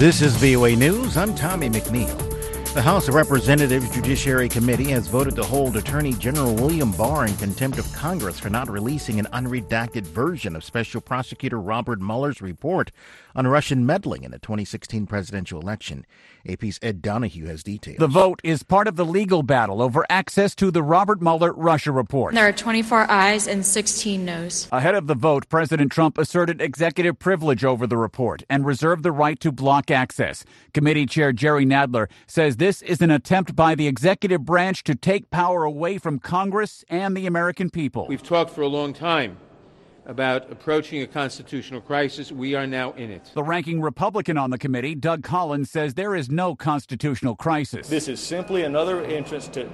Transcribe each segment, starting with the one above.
This is VOA News. I'm Tommy McNeil. The House of Representatives Judiciary Committee has voted to hold Attorney General William Barr in contempt of Congress for not releasing an unredacted version of Special Prosecutor Robert Mueller's report on Russian meddling in the 2016 presidential election. AP's Ed Donahue has details. The vote is part of the legal battle over access to the Robert Mueller Russia report. There are 24 ayes and 16 noes. Ahead of the vote, President Trump asserted executive privilege over the report and reserved the right to block access. Committee Chair Jerry Nadler says this is an attempt by the executive branch to take power away from Congress and the American people. We've talked for a long time about approaching a constitutional crisis. We are now in it. The ranking Republican on the committee, Doug Collins, says there is no constitutional crisis. This is simply another entrance to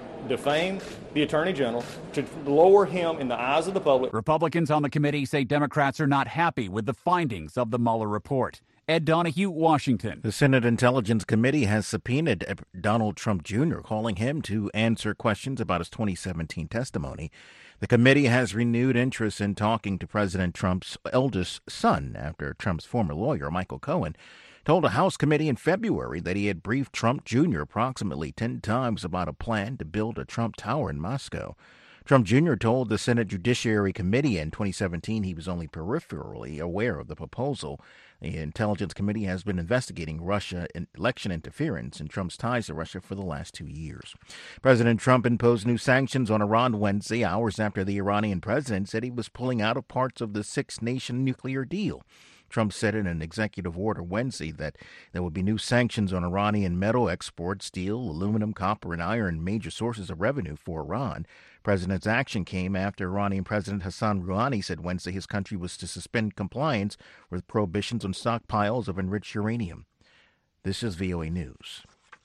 defame the Attorney General, to lower him in the eyes of the public. Republicans on the committee say Democrats are not happy with the findings of the Mueller report. Ed Donahue, Washington. The Senate Intelligence Committee has subpoenaed Donald Trump Jr., calling him to answer questions about his 2017 testimony. The committee has renewed interest in talking to President Trump's eldest son after Trump's former lawyer, Michael Cohen, told a House committee in February that he had briefed Trump Jr. approximately 10 times about a plan to build a Trump Tower in Moscow. Trump Jr. told the Senate Judiciary Committee in 2017 he was only peripherally aware of the proposal. The Intelligence Committee has been investigating Russia election interference and Trump's ties to Russia for the last 2 years. President Trump imposed new sanctions on Iran Wednesday, hours after the Iranian president said he was pulling out of parts of the six-nation nuclear deal. Trump said in an executive order Wednesday that there would be new sanctions on Iranian metal exports, steel, aluminum, copper, and iron, major sources of revenue for Iran. President's action came after Iranian President Hassan Rouhani said Wednesday his country was to suspend compliance with prohibitions on stockpiles of enriched uranium. This is VOA News.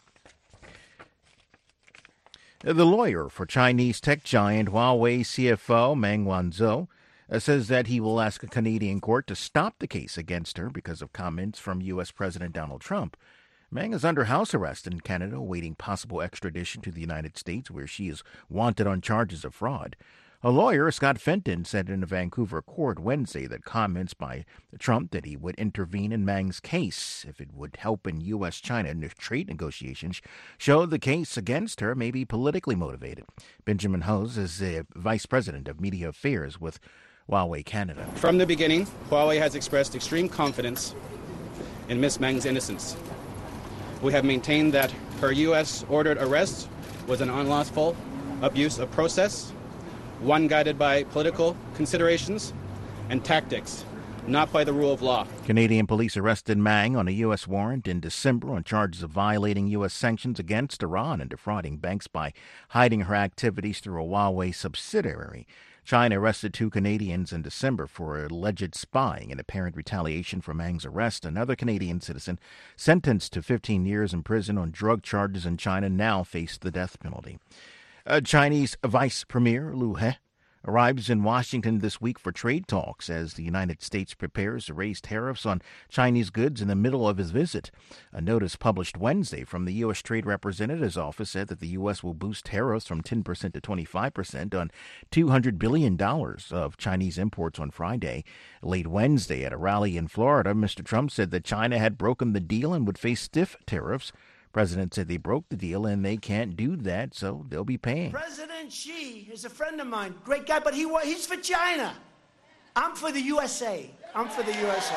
The lawyer for Chinese tech giant Huawei CFO Meng Wanzhou says that he will ask a Canadian court to stop the case against her because of comments from U.S. President Donald Trump. Meng is under house arrest in Canada, awaiting possible extradition to the United States, where she is wanted on charges of fraud. A lawyer, Scott Fenton, said in a Vancouver court Wednesday that comments by Trump that he would intervene in Meng's case if it would help in U.S.-China trade negotiations showed the case against her may be politically motivated. Benjamin Hose is the vice president of media affairs with Huawei Canada. From the beginning, Huawei has expressed extreme confidence in Ms. Meng's innocence. We have maintained that her U.S.-ordered arrest was an unlawful abuse of process, one guided by political considerations and tactics, not by the rule of law. Canadian police arrested Meng on a U.S. warrant in December on charges of violating U.S. sanctions against Iran and defrauding banks by hiding her activities through a Huawei subsidiary. China arrested 2 Canadians in December for alleged spying in apparent retaliation for Meng's arrest. Another Canadian citizen sentenced to 15 years in prison on drug charges in China now faced the death penalty. Chinese Vice Premier Liu He arrives in Washington this week for trade talks as the United States prepares to raise tariffs on Chinese goods in the middle of his visit. A notice published Wednesday from the U.S. Trade Representative's office said that the U.S. will boost tariffs from 10% to 25% on $200 billion of Chinese imports on Friday. Late Wednesday at a rally in Florida, Mr. Trump said that China had broken the deal and would face stiff tariffs. President said they broke the deal and they can't do that, so they'll be paying. President Xi is a friend of mine, great guy, but he's for China. I'm for the USA. I'm for the USA.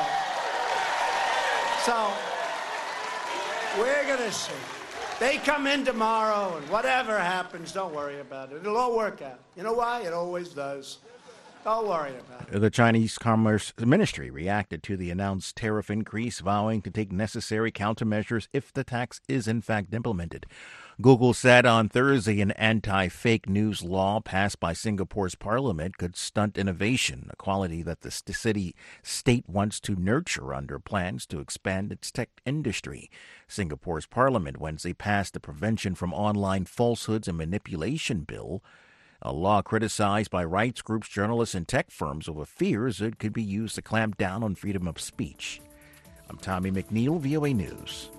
So we're going to see. They come in tomorrow, and whatever happens, don't worry about it. It'll all work out. You know why? It always does. Don't worry about it. The Chinese Commerce Ministry reacted to the announced tariff increase, vowing to take necessary countermeasures if the tax is in fact implemented. Google said on Thursday an anti-fake news law passed by Singapore's parliament could stunt innovation, a quality that the state wants to nurture under plans to expand its tech industry. Singapore's parliament Wednesday passed the Prevention from Online Falsehoods and Manipulation Bill, a law criticized by rights groups, journalists, and tech firms over fears it could be used to clamp down on freedom of speech. I'm Tommy McNeil, VOA News.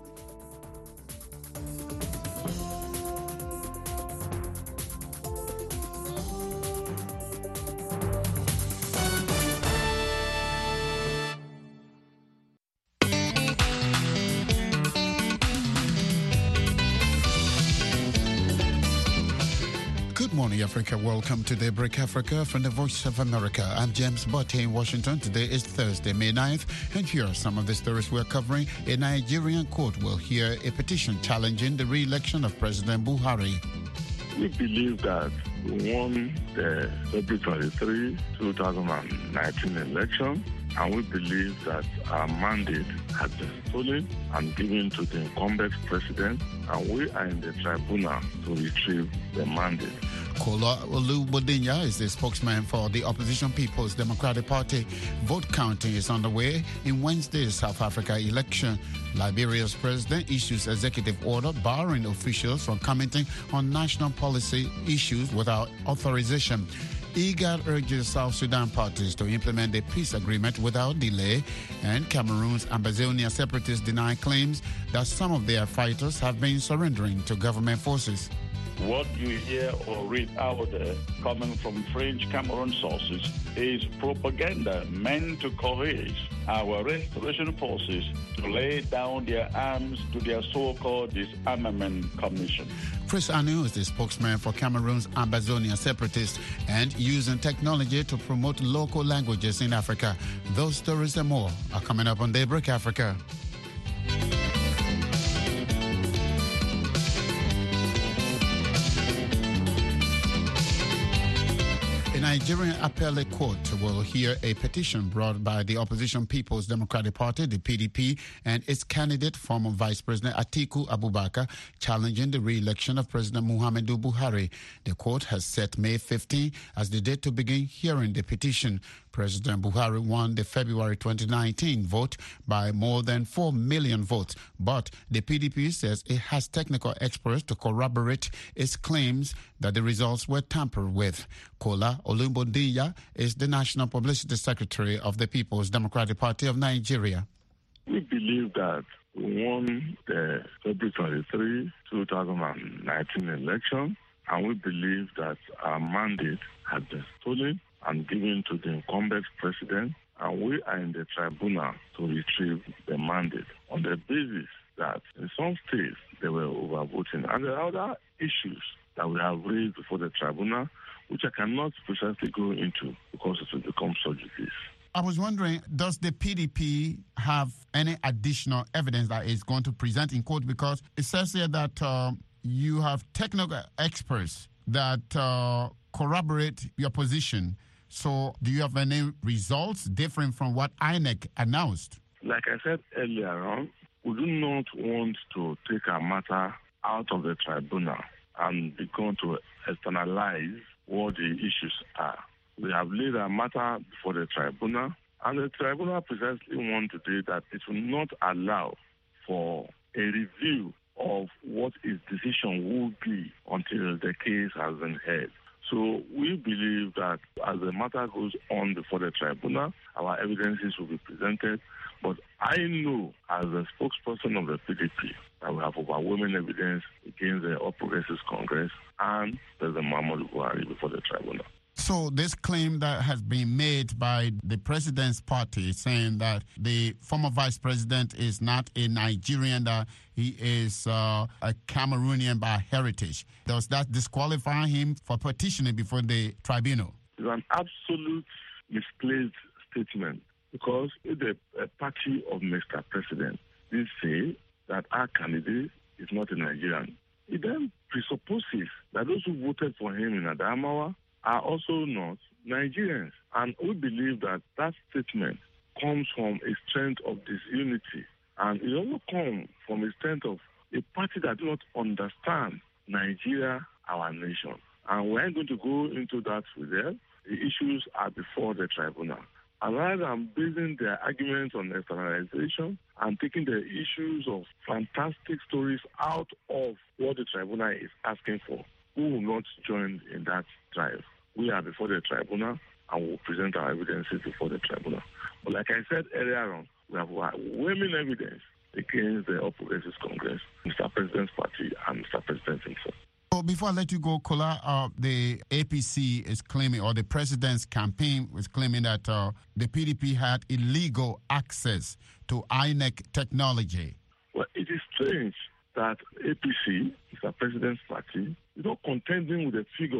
morning, Africa. Welcome to Daybreak Africa from the Voice of America. I'm James Botte in Washington. Today is Thursday, May 9th, and here are some of the stories we're covering. A Nigerian court will hear a petition challenging the re-election of President Buhari. We believe that we won the February 23, 2019 election, and we believe that our mandate has been stolen and given to the incumbent president, and we are in the tribunal to retrieve the mandate. Kola Olugbodinya is the spokesman for the opposition People's Democratic Party. Vote counting is underway in Wednesday's South Africa election. Liberia's president issues executive order barring officials from commenting on national policy issues without authorization. IGAD urges South Sudan parties to implement a peace agreement without delay, and Cameroon's Ambazonia separatists deny claims that some of their fighters have been surrendering to government forces. What you hear or read out there coming from French Cameroon sources is propaganda meant to coerce our restoration forces to lay down their arms to their so-called disarmament commission. Chris Anu is the spokesman for Cameroon's Ambazonia separatists and using technology to promote local languages in Africa. Those stories and more are coming up on Daybreak Africa. A Nigerian appellate court will hear a petition brought by the opposition People's Democratic Party, the PDP, and its candidate, former Vice President Atiku Abubakar, challenging the re-election of President Muhammadu Buhari. The court has set May 15 as the date to begin hearing the petition. President Buhari won the February 2019 vote by more than 4 million votes, but the PDP says it has technical experts to corroborate its claims that the results were tampered with. Kola Olugbodinya is the National Publicity Secretary of the People's Democratic Party of Nigeria. We believe that we won the February 23, 2019 election, and we believe that our mandate has been stolen and given to the incumbent president, and we are in the tribunal to retrieve the mandate on the basis that in some states they were overvoting. And there are other issues that we have raised before the tribunal, which I cannot precisely go into because it will become subject. I was wondering, does the PDP have any additional evidence that is going to present in court? Because it says here that you have technical experts that corroborate your position. So do you have any results different from what INEC announced? Like I said earlier on, we do not want to take our matter out of the tribunal and begin to externalize what the issues are. We have laid our matter before the tribunal, and the tribunal precisely wants today that it will not allow for a review of what its decision will be until the case has been heard. So we believe that as the matter goes on before the tribunal, our evidences will be presented. But I know as a spokesperson of the PDP that we have overwhelming evidence against the All Progressives Congress and President Muhammadu Buhari before the tribunal. So this claim that has been made by the president's party saying that the former vice president is not a Nigerian, that he is a Cameroonian by heritage, does that disqualify him for petitioning before the tribunal? It's an absolute misplaced statement because if the party of Mr. President did say that our candidate is not a Nigerian, it then presupposes that those who voted for him in Adamawa are also not Nigerians. And we believe that that statement comes from a strength of disunity. And it also comes from a strength of a party that does not understand Nigeria, our nation. And we're going to go into that with them. The issues are before the tribunal. And rather than basing their arguments on externalization and taking the issues of fantastic stories out of what the tribunal is asking for, we will not join in that drive. We are before the tribunal and will present our evidences before the tribunal. But like I said earlier on, we have overwhelming evidence against the All Progressives Congress, Mr. President's party, and Mr. President himself. So before I let you go, Kola, the APC is claiming, or the president's campaign was claiming that the PDP had illegal access to INEC technology. Well, it is strange that APC, Mr. President's party, is not contending with the figures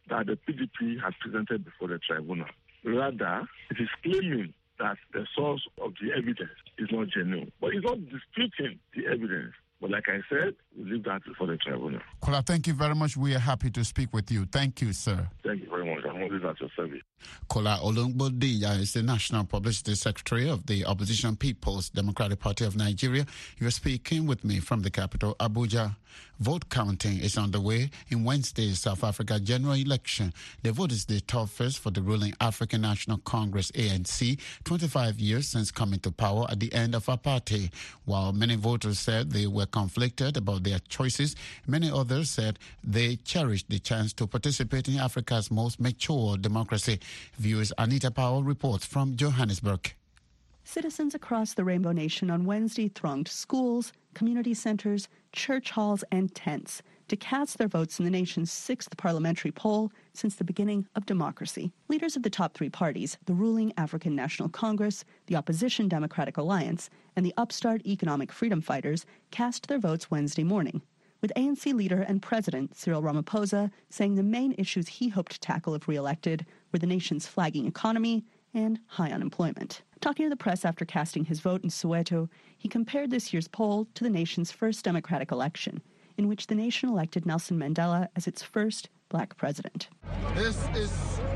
that the PDP has presented before the tribunal. Rather, it is claiming that the source of the evidence is not genuine. But it's not disputing the evidence. But like I said, we leave that for the tribunal. Kola, thank you very much. We are happy to speak with you. Thank you, sir. Thank you very much. I'm always at your service. Kola Olungbodiya is the National Publicity Secretary of the Opposition People's Democratic Party of Nigeria. You are speaking with me from the capital, Abuja. Vote counting is underway in Wednesday's South Africa general election. The vote is the toughest for the ruling African National Congress, ANC, 25 years since coming to power at the end of apartheid. While many voters said they were conflicted about their choices, many others said they cherished the chance to participate in Africa's most mature democracy. Viewers Anita Powell reports from Johannesburg. Citizens across the Rainbow Nation on Wednesday thronged schools, community centers, church halls, and tents to cast their votes in the nation's 6th parliamentary poll since the beginning of democracy. Leaders of the top three parties, the ruling African National Congress, the opposition Democratic Alliance, and the upstart Economic Freedom Fighters, cast their votes Wednesday morning, with ANC leader and president Cyril Ramaphosa saying the main issues he hoped to tackle if re-elected were the nation's flagging economy and high unemployment. Talking to the press after casting his vote in Soweto, he compared this year's poll to the nation's first democratic election, in which the nation elected Nelson Mandela as its first black president. This is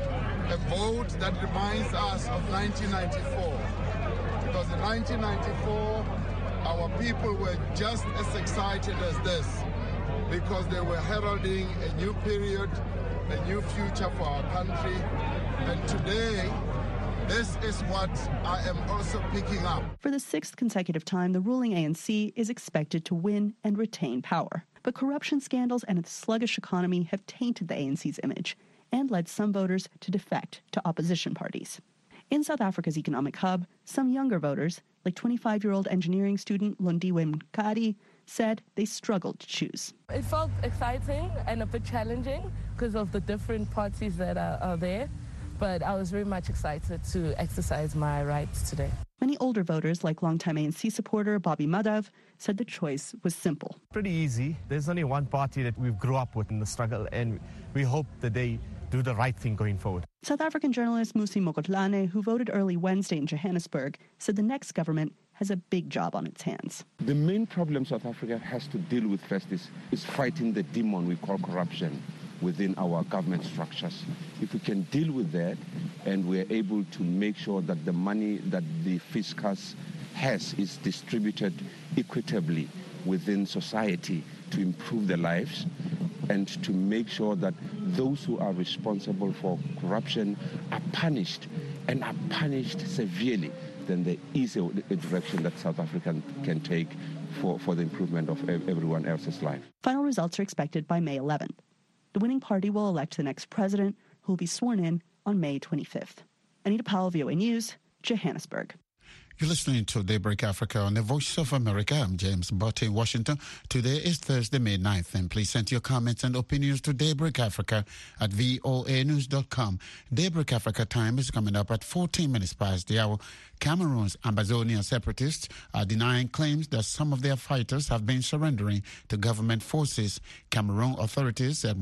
a vote that reminds us of 1994, because in 1994, our people were just as excited as this, because they were heralding a new period, a new future for our country. And today, this is what I am also picking up. For the 6th consecutive time, the ruling ANC is expected to win and retain power. But corruption scandals and its sluggish economy have tainted the ANC's image and led some voters to defect to opposition parties. In South Africa's economic hub, some younger voters, like 25-year-old engineering student Londiwe Mkadi, said they struggled to choose. It felt exciting and a bit challenging because of the different parties that are there. But I was very much excited to exercise my rights today. Many older voters, like longtime ANC supporter Bobby Madhav, said the choice was simple. Pretty easy. There's only one party that we've grew up with in the struggle, and we hope that they do the right thing going forward. South African journalist Musi Mokotlane, who voted early Wednesday in Johannesburg, said the next government has a big job on its hands. The main problem South Africa has to deal with first is fighting the demon we call corruption within our government structures. If we can deal with that and we're able to make sure that the money that the fiscus has is distributed equitably within society to improve their lives and to make sure that those who are responsible for corruption are punished and are punished severely, then there is a direction that South Africa can take for the improvement of everyone else's life. Final results are expected by May 11th. The winning party will elect the next president, who will be sworn in on May 25th. Anita Powell, VOA News, Johannesburg. You're listening to Daybreak Africa on the Voice of America. I'm James Butt in Washington. Today is Thursday, May 9th, and please send your comments and opinions to Daybreak Africa at voanews.com. Daybreak Africa time is coming up at 14 minutes past the hour. Cameroon's Ambazonian separatists are denying claims that some of their fighters have been surrendering to government forces. Cameroon authorities said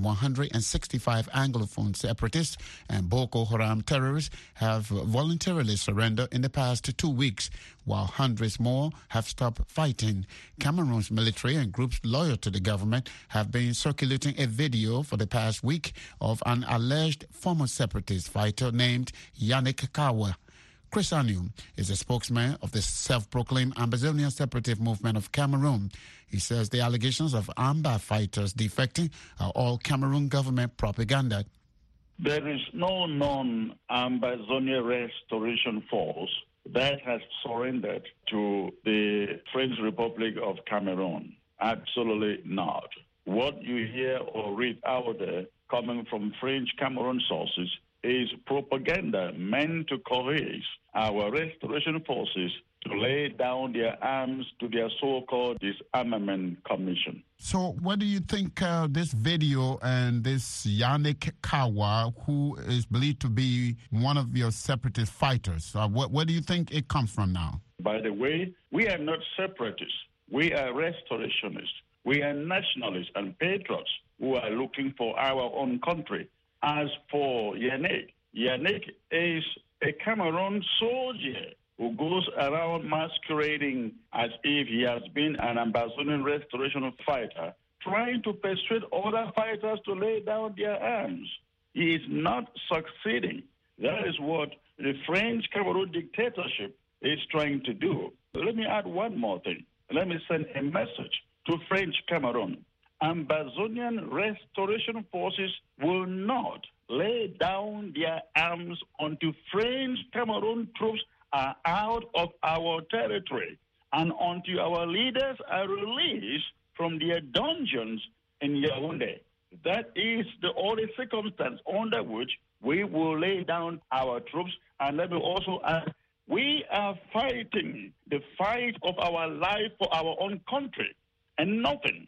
165 Anglophone separatists and Boko Haram terrorists have voluntarily surrendered in the past 2 weeks, while hundreds more have stopped fighting. Cameroon's military and groups loyal to the government have been circulating a video for the past week of an alleged former separatist fighter named Yannick Kawa. Chris Anium is a spokesman of the self-proclaimed Ambazonian Separatist Movement of Cameroon. He says the allegations of Amba fighters defecting are all Cameroon government propaganda. There is no non-Ambazonia Restoration Force that has surrendered to the French Republic of Cameroon. Absolutely not. What you hear or read out there coming from French Cameroon sources is propaganda meant to coerce our restoration forces to lay down their arms to their so-called disarmament commission. So what do you think this video and this Yannick Kawa, who is believed to be one of your separatist fighters, where do you think it comes from now? By the way, we are not separatists. We are restorationists. We are nationalists and patriots who are looking for our own country As for Yannick is a Cameroon soldier who goes around masquerading as if he has been an Ambazonian restoration fighter, trying to persuade other fighters to lay down their arms. He is not succeeding. That is what the French Cameroon dictatorship is trying to do. Let me add one more thing. Let me send a message to French Cameroon. Ambazonian restoration forces will not lay down their arms until French Cameroon troops are out of our territory and until our leaders are released from their dungeons in Yaoundé. That is the only circumstance under which we will lay down our troops. And let me also add, we are fighting the fight of our life for our own country. And nothing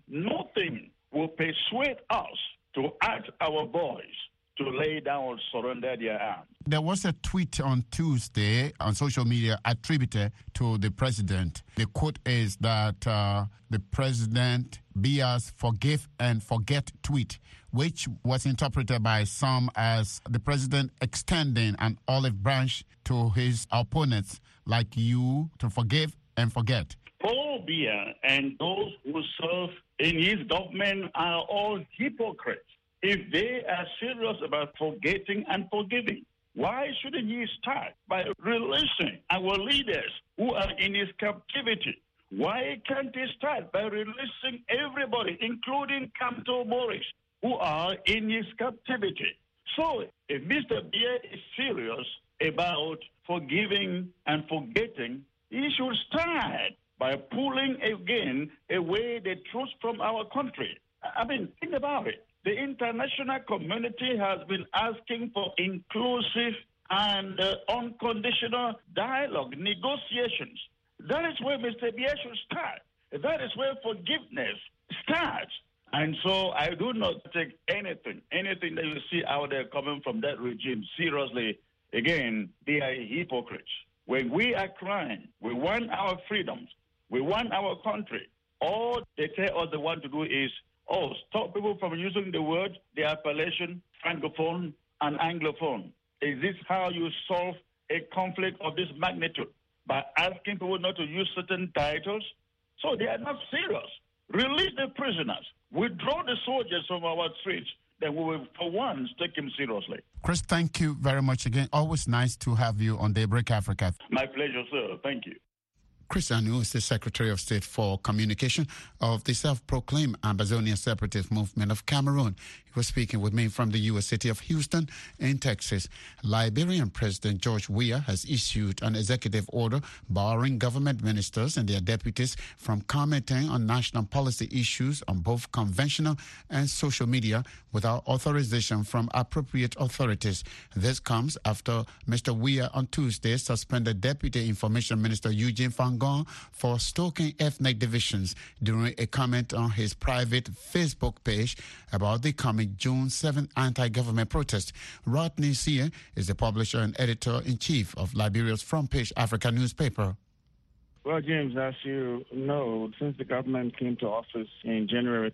will persuade us to ask our boys to lay down or surrender their arms. There was a tweet on Tuesday on social media attributed to the president. The quote is that the president Biya's forgive and forget tweet, which was interpreted by some as the president extending an olive branch to his opponents like you to forgive and forget. Paul Biya and those who serve in his government are all hypocrites. If they are serious about forgetting and forgiving, why shouldn't he start by releasing our leaders who are in his captivity? Why can't he start by releasing everybody, including Kamto Morris, who are in his captivity? So if Mr. Biya is serious about forgiving and forgetting, he should start by pulling again away the troops from our country. I mean, think about it. The international community has been asking for inclusive and unconditional dialogue, negotiations. That is where Mr. Biya should start. That is where forgiveness starts. And so I do not take anything that you see out there coming from that regime seriously. Again, they are hypocrites. When we are crying, we want our freedoms, we want our country. All they tell us they want to do is, stop people from using the word, the appellation, Francophone and Anglophone. Is this how you solve a conflict of this magnitude? By asking people not to use certain titles? So they are not serious. Release the prisoners. Withdraw the soldiers from our streets. Then we will, for once, take him seriously. Chris, thank you very much again. Always nice to have you on Daybreak Africa. My pleasure, sir. Thank you. Chris Anu is the Secretary of State for Communication of the self-proclaimed Ambazonian Separatist Movement of Cameroon. He was speaking with me from the U.S. city of Houston in Texas. Liberian President George Weah has issued an executive order barring government ministers and their deputies from commenting on national policy issues on both conventional and social media without authorization from appropriate authorities. This comes after Mr. Weah on Tuesday suspended Deputy Information Minister Eugene Fangon for stoking ethnic divisions during a comment on his private Facebook page about the coming June 7th anti-government protest. Rodney Sear is the publisher and editor-in-chief of Liberia's Front Page Africa newspaper. Well, James, as you know, since the government came to office in January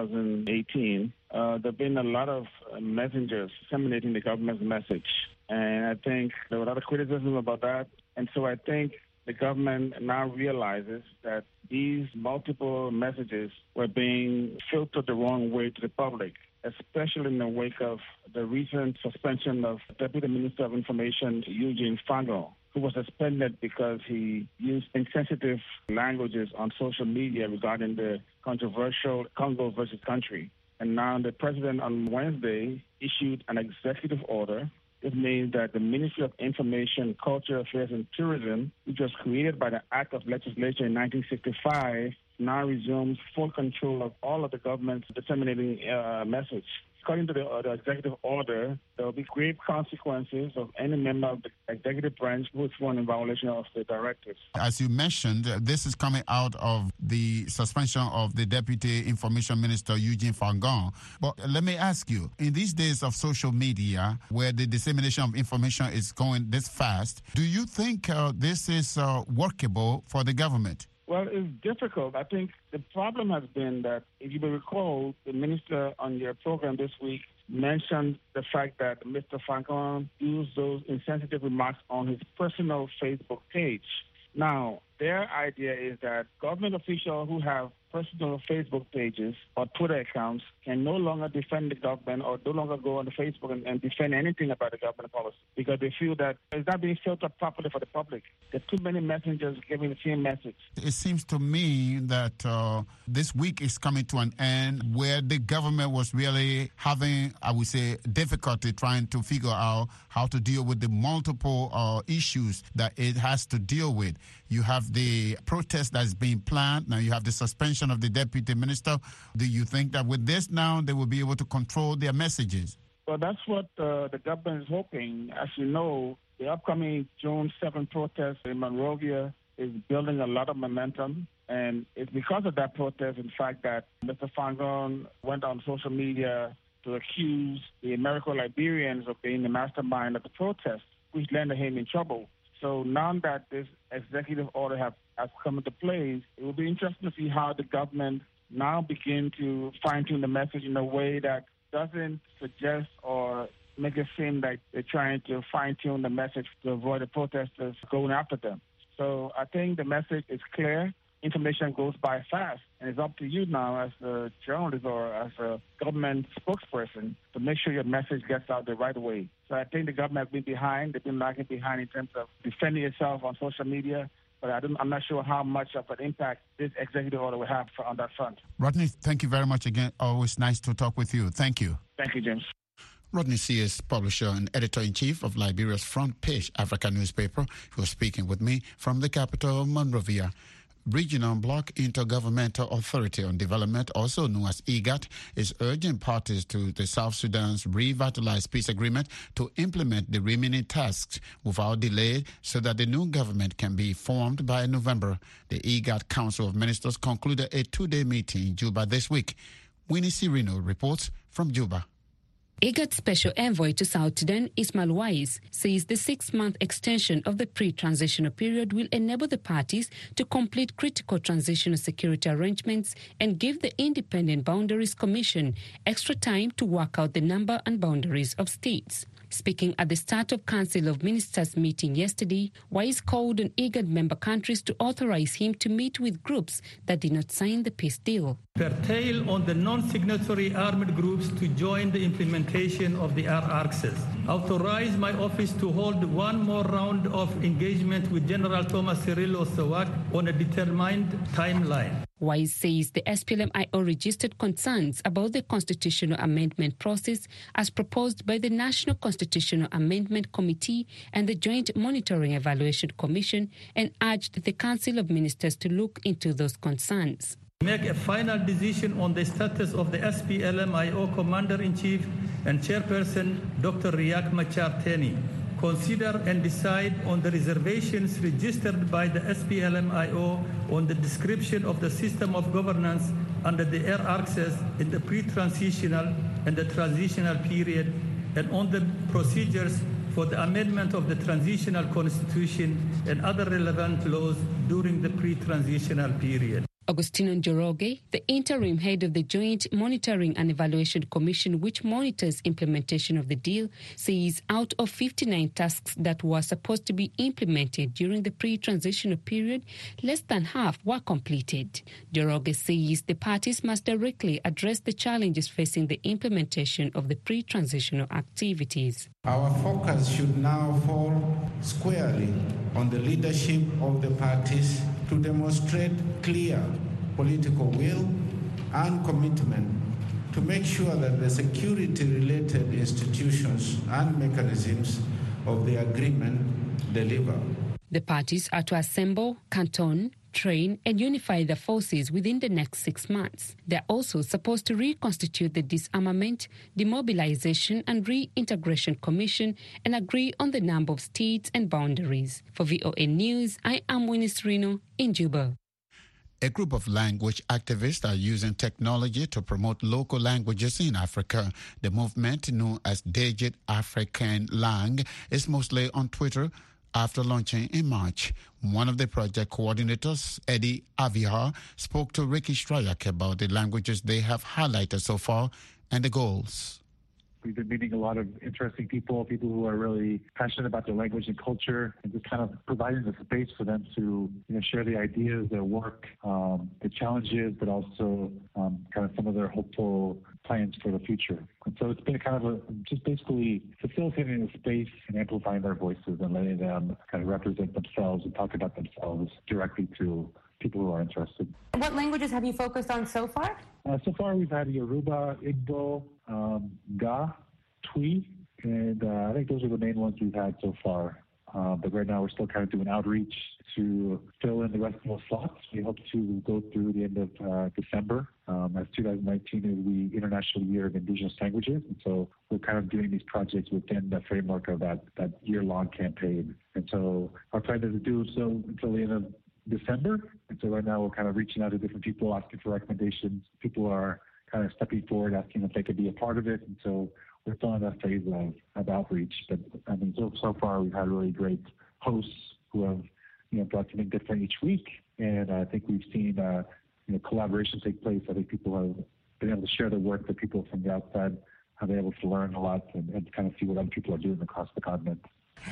2018, there have been a lot of messengers disseminating the government's message. And I think there was a lot of criticism about that. And so I think the government now realizes that these multiple messages were being filtered the wrong way to the public, especially in the wake of the recent suspension of Deputy Minister of Information Eugene Fangon, who was suspended because he used insensitive languages on social media regarding the controversial Congo versus country. And now the president on Wednesday issued an executive order. It means that the Ministry of Information, Culture Affairs and Tourism, which was created by the Act of Legislature in 1965, now resumes full control of all of the government's disseminating message. According to the executive order, there will be grave consequences of any member of the executive branch who is found in violation of the directives. As you mentioned, this is coming out of the suspension of the Deputy Information Minister, Eugene Fangon. But let me ask you, in these days of social media, where the dissemination of information is going this fast, do you think this is workable for the government? Well, it's difficult. I think the problem has been that, if you may recall, the minister on your program this week mentioned the fact that Mr. Fagon used those insensitive remarks on his personal Facebook page. Now, their idea is that government officials who have personal Facebook pages or Twitter accounts can no longer defend the government or no longer go on the Facebook and defend anything about the government policy because they feel that it's not being filtered properly for the public. There's too many messengers giving the same message. It seems to me that this week is coming to an end where the government was really having, I would say, difficulty trying to figure out how to deal with the multiple issues that it has to deal with. You have the protest that's being planned. Now you have the suspension of the deputy minister. Do you think that with this now they will be able to control their messages? Well, that's what the government is hoping. As you know, the upcoming June 7th protest in Monrovia is building a lot of momentum. And it's because of that protest, in fact, that Mr. Fagon went on social media to accuse the Americo-Liberians of being the mastermind of the protest, which landed him in trouble. So now that this executive order has come into place, it will be interesting to see how the government now begin to fine-tune the message in a way that doesn't suggest or make it seem like they're trying to fine-tune the message to avoid the protesters going after them. So I think the message is clear. Information goes by fast, and it's up to you now as a journalist or as a government spokesperson to make sure your message gets out the right way. So I think the government has been behind. They've been lagging behind in terms of defending itself on social media, but I'm not sure how much of an impact this executive order will have on that front. Rodney, thank you very much again. Always nice to talk with you. Thank you. Thank you, James. Rodney C. is publisher and editor-in-chief of Liberia's Front Page Africa newspaper. He was speaking with me from the capital, Monrovia. Regional Bloc Intergovernmental Authority on Development, also known as IGAD, is urging parties to the South Sudan's revitalized peace agreement to implement the remaining tasks without delay so that the new government can be formed by November. The IGAD Council of Ministers concluded a 2-day meeting in Juba this week. Winnie Cirino reports from Juba. IGAD Special Envoy to South Sudan, Ismail Wais, says the 6-month extension of the pre-transitional period will enable the parties to complete critical transitional security arrangements and give the Independent Boundaries Commission extra time to work out the number and boundaries of states. Speaking at the start of Council of Ministers meeting yesterday, Wais called on IGAD member countries to authorize him to meet with groups that did not sign the peace deal. Curtail on the non-signatory armed groups to join the implementation of the RRCs. Authorize my office to hold one more round of engagement with General Thomas Cirillo Sawak on a determined timeline. Wise says the SPLM-IO registered concerns about the constitutional amendment process as proposed by the National Constitutional Amendment Committee and the Joint Monitoring Evaluation Commission and urged the Council of Ministers to look into those concerns. Make a final decision on the status of the SPLM-IO Commander-in-Chief and Chairperson Dr. Riek Machar Teni. Consider and decide on the reservations registered by the SPLM-IO on the description of the system of governance under the RRCs in the pre-transitional and the transitional period and on the procedures for the amendment of the transitional constitution and other relevant laws during the pre-transitional period. Agustino Njoroge, the interim head of the Joint Monitoring and Evaluation Commission, which monitors implementation of the deal, says out of 59 tasks that were supposed to be implemented during the pre-transitional period, less than half were completed. Njoroge says the parties must directly address the challenges facing the implementation of the pre-transitional activities. Our focus should now fall squarely on the leadership of the parties to demonstrate clear political will and commitment to make sure that the security-related institutions and mechanisms of the agreement deliver. The parties are to assemble, canton, train and unify their forces within the next 6 months. They're also supposed to reconstitute the Disarmament, Demobilization and Reintegration Commission and agree on the number of states and boundaries. For VOA News, I am Winnie Cirino in Juba. A group of language activists are using technology to promote local languages in Africa. The movement, known as Digit African Lang, is mostly on Twitter after launching in March. One of the project coordinators, Eddie Aviar, spoke to Ricky Strayak about the languages they have highlighted so far and the goals. We've been meeting a lot of interesting people who are really passionate about their language and culture, and just kind of providing the space for them to share the ideas, their work, the challenges, but also kind of some of their hopeful plans for the future. And so it's been kind of just basically facilitating the space and amplifying their voices and letting them kind of represent themselves and talk about themselves directly to people who are interested. What languages have you focused on so far? So far we've had Yoruba, Igbo, Ga, Twi, and I think those are the main ones we've had so far. But right now we're still kind of doing outreach to fill in the rest of those slots. We hope to go through the end of December, as 2019 is the International Year of Indigenous Languages. And so we're kind of doing these projects within the framework of that year-long campaign. And so our plan is to do so until the end of December. And so right now we're kind of reaching out to different people, asking for recommendations. People are kind of stepping forward, asking if they could be a part of it. And so we're still in that phase of outreach. But I mean, so far we've had really great hosts who have brought something different each week. And I think we've seen collaboration take place. I think people have been able to share their work that people from the outside have been able to learn a lot and kind of see what other people are doing across the continent.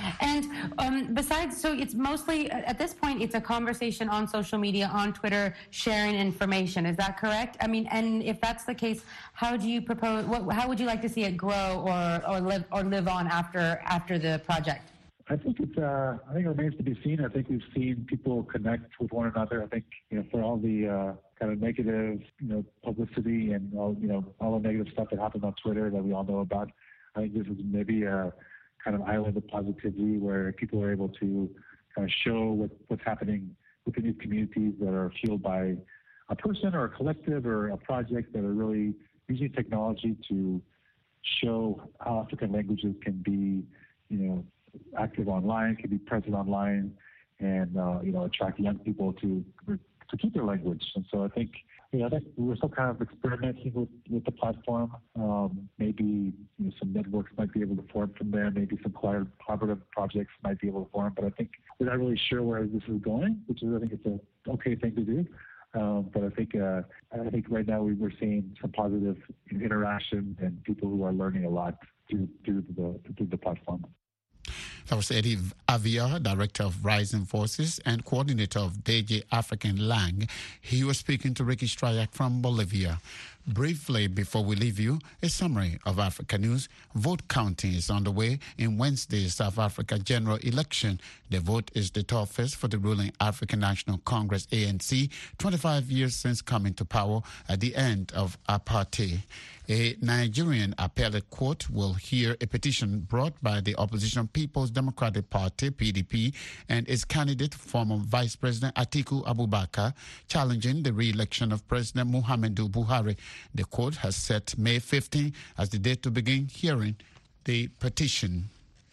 And besides, so it's mostly, at this point, it's a conversation on social media, on Twitter, sharing information. Is that correct? I mean, and if that's the case, how do you propose, how would you like to see it grow or live on after the project? I think it remains to be seen. I think we've seen people connect with one another. I think, for all the kind of negative, publicity and all the negative stuff that happens on Twitter that we all know about, I think this is maybe a kind of island of positivity where people are able to kind of show what's happening within these communities that are fueled by a person or a collective or a project that are really using technology to show how African languages can be, active online, can be present online, and attract young people to keep their language. And so I think we're still kind of experimenting with the platform. Maybe some networks might be able to form from there. Maybe some collaborative projects might be able to form. But I think we're not really sure where this is going, which is, I think, it's an okay thing to do. But I think right now we're seeing some positive interaction and people who are learning a lot through the platform. That was Eddie Aviar, Director of Rising Voices and Coordinator of DJ African Lang. He was speaking to Ricky Strayak from Bolivia. Briefly, before we leave you, a summary of Africa news. Vote counting is underway in Wednesday's South Africa general election. The vote is the toughest for the ruling African National Congress, ANC, 25 years since coming to power at the end of apartheid. A Nigerian appellate court will hear a petition brought by the opposition People's Democratic Party, PDP, and its candidate, former Vice President Atiku Abubakar, challenging the re-election of President Muhammadu Buhari. The court has set May 15 as the date to begin hearing the petition.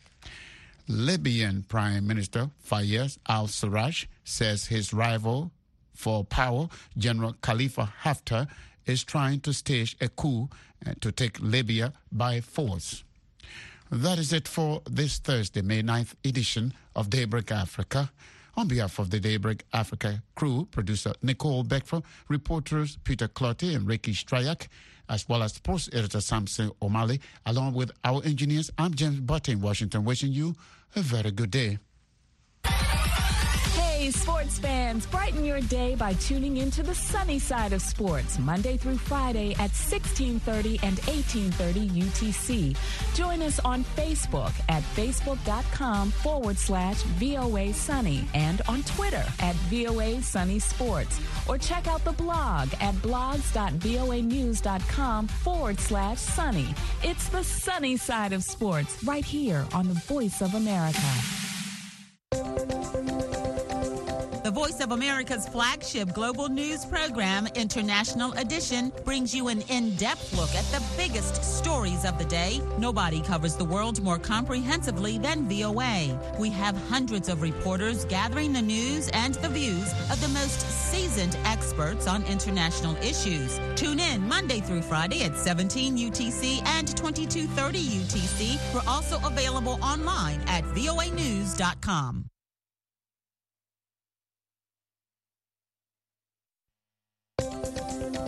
Libyan Prime Minister Fayez al-Sarraj says his rival for power, General Khalifa Haftar, is trying to stage a coup to take Libya by force. That is it for this Thursday, May 9th edition of Daybreak Africa. On behalf of the Daybreak Africa crew, producer Nicole Beckford, reporters Peter Clottey and Ricky Strayak, as well as sports editor Samson O'Malley, along with our engineers, I'm James Butte in Washington, wishing you a very good day. Hey, sports fans, brighten your day by tuning into the sunny side of sports, Monday through Friday at 1630 and 1830 UTC. Join us on Facebook at facebook.com/VOA Sunny and on Twitter at VOA Sunny Sports. Or check out the blog at blogs.voanews.com/sunny. It's the sunny side of sports right here on the Voice of America. The Voice of America's flagship global news program, International Edition, brings you an in-depth look at the biggest stories of the day. Nobody covers the world more comprehensively than VOA. We have hundreds of reporters gathering the news and the views of the most seasoned experts on international issues. Tune in Monday through Friday at 17 UTC and 2230 UTC. We're also available online at voanews.com.